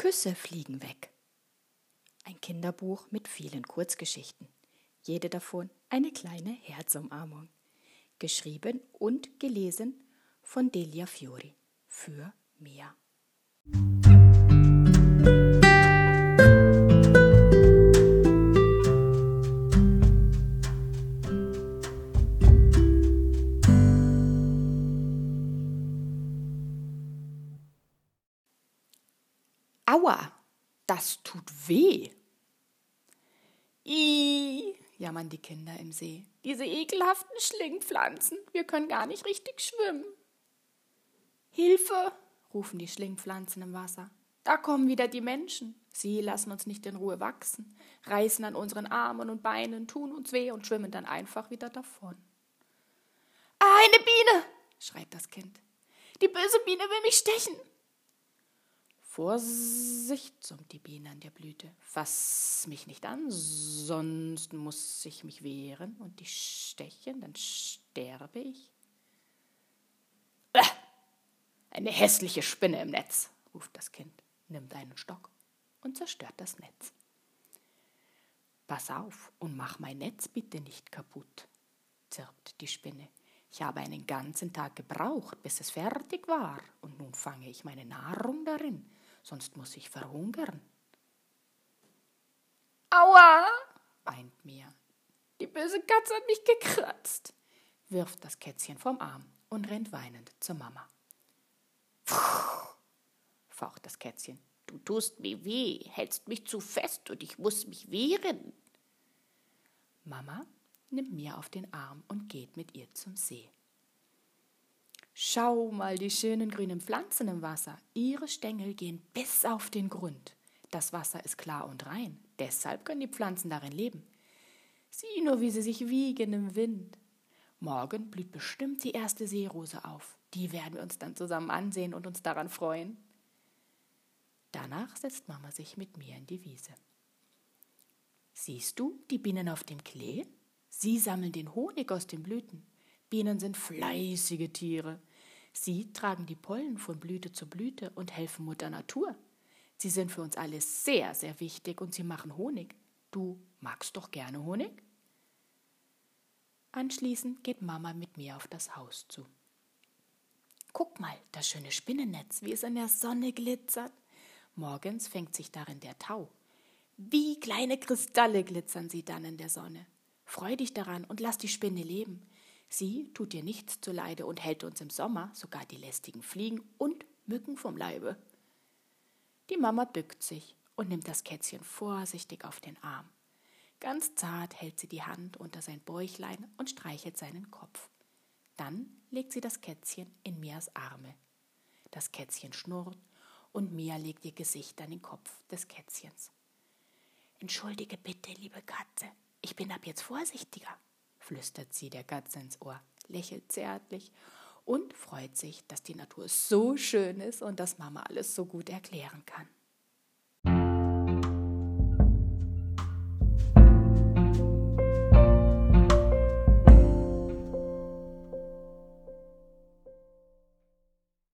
Küsse fliegen weg. Ein Kinderbuch mit vielen Kurzgeschichten. Jede davon eine kleine Herzumarmung. Geschrieben und gelesen von Delia Fiori für Mia. Aua, das tut weh. Ih, jammern die Kinder im See. Diese ekelhaften Schlingpflanzen, wir können gar nicht richtig schwimmen. Hilfe, rufen die Schlingpflanzen im Wasser. Da kommen wieder die Menschen. Sie lassen uns nicht in Ruhe wachsen, reißen an unseren Armen und Beinen, tun uns weh und schwimmen dann einfach wieder davon. Ah, eine Biene, schreit das Kind. Die böse Biene will mich stechen. Vorsicht, summt die Biene an der Blüte. Fass mich nicht an, sonst muss ich mich wehren und dich stechen, dann sterbe ich. Eine hässliche Spinne im Netz, ruft das Kind, nimmt einen Stock und zerstört das Netz. Pass auf und mach mein Netz bitte nicht kaputt, zirpt die Spinne. Ich habe einen ganzen Tag gebraucht, bis es fertig war, und nun fange ich meine Nahrung darin, sonst muss ich verhungern. Aua, weint Mia. Die böse Katze hat mich gekratzt, wirft das Kätzchen vom Arm und rennt weinend zur Mama. Puh, faucht das Kätzchen. Du tust mir weh, hältst mich zu fest und ich muss mich wehren. Mama nimmt Mia auf den Arm und geht mit ihr zum See. Schau mal die schönen grünen Pflanzen im Wasser. Ihre Stängel gehen bis auf den Grund. Das Wasser ist klar und rein, deshalb können die Pflanzen darin leben. Sieh nur, wie sie sich wiegen im Wind. Morgen blüht bestimmt die erste Seerose auf. Die werden wir uns dann zusammen ansehen und uns daran freuen. Danach setzt Mama sich mit mir in die Wiese. Siehst du die Bienen auf dem Klee? Sie sammeln den Honig aus den Blüten. Bienen sind fleißige Tiere. Sie tragen die Pollen von Blüte zu Blüte und helfen Mutter Natur. Sie sind für uns alle sehr, sehr wichtig und sie machen Honig. Du magst doch gerne Honig? Anschließend geht Mama mit mir auf das Haus zu. Guck mal, das schöne Spinnennetz, wie es in der Sonne glitzert. Morgens fängt sich darin der Tau. Wie kleine Kristalle glitzern sie dann in der Sonne. Freu dich daran und lass die Spinne leben. Sie tut dir nichts zuleide und hält uns im Sommer sogar die lästigen Fliegen und Mücken vom Leibe. Die Mama bückt sich und nimmt das Kätzchen vorsichtig auf den Arm. Ganz zart hält sie die Hand unter sein Bäuchlein und streichelt seinen Kopf. Dann legt sie das Kätzchen in Mias Arme. Das Kätzchen schnurrt und Mia legt ihr Gesicht an den Kopf des Kätzchens. Entschuldige bitte, liebe Katze, ich bin ab jetzt vorsichtiger, flüstert sie der Katze ins Ohr, lächelt zärtlich und freut sich, dass die Natur so schön ist und dass Mama alles so gut erklären kann.